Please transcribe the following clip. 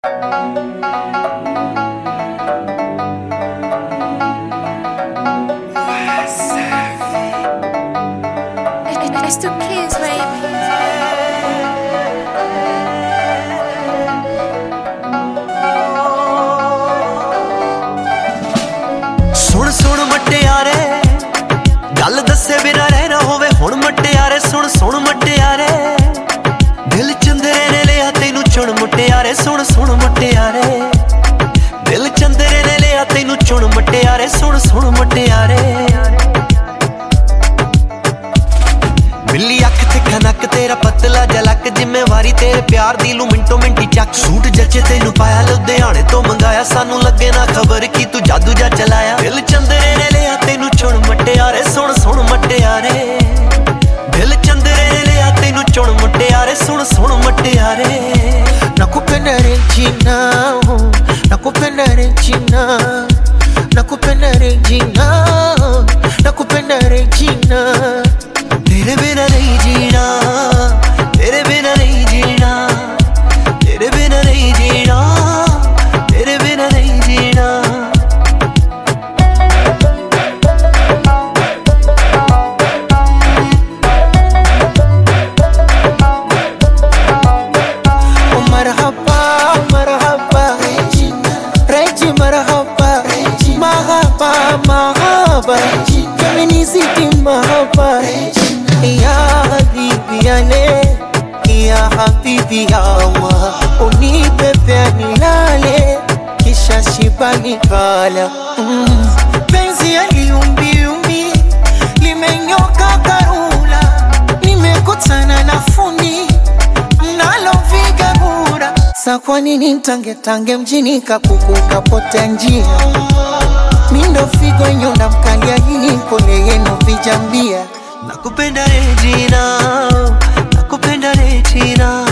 It's the kids, baby. सुन सुन मटियारे गल दसे बिना रहना होवे हुण मटियारे सुन सुन मटियारे दिल चंदरे ने लिया तैनू चुन मटियारे सुन सुन मटियारे दिल चंदरे ने लिया तैनू चुन मटियारे सुन सुन मटियारे बिल्ली अख ते खनक तेरा पतला जलक जिम्मेवारी तेरे प्यार दी लू मिंटो मिंटी चक सूट जचे तैनू पाया लुधियाने तो मंगाया सानू लगे ना खबर की तू जादू जा चलाया दिल चंदरे ने लिया तैनू चुन मटियारे सुन सुन मटियारे दिल चंदरे ने लिया तैनू चुन मटियारे सुन सुन मटियारे nakupenda Regina nakupenda Regina nakupenda Regina nakupenda Regina तेरे बिना नहीं जीना तेरे बिना नहीं जीना तेरे बिना नहीं जीना तेरे बिना नहीं जीना oh marhaba marhaba Regina Regi marhaba marhaba marhaba feminiziti marhaba ya habibi yale ya habibi yawa unipepe nilale kisha shibani kala penzi aliumbiumbi limenyoka karula nimekutana na fundi mnaloviga bura sa kwa nini mtange mjini kakuku kapotea njia mindo figo nyonda mkalia hii pole yenu vijambia nakupenda Regina nakupenda Regina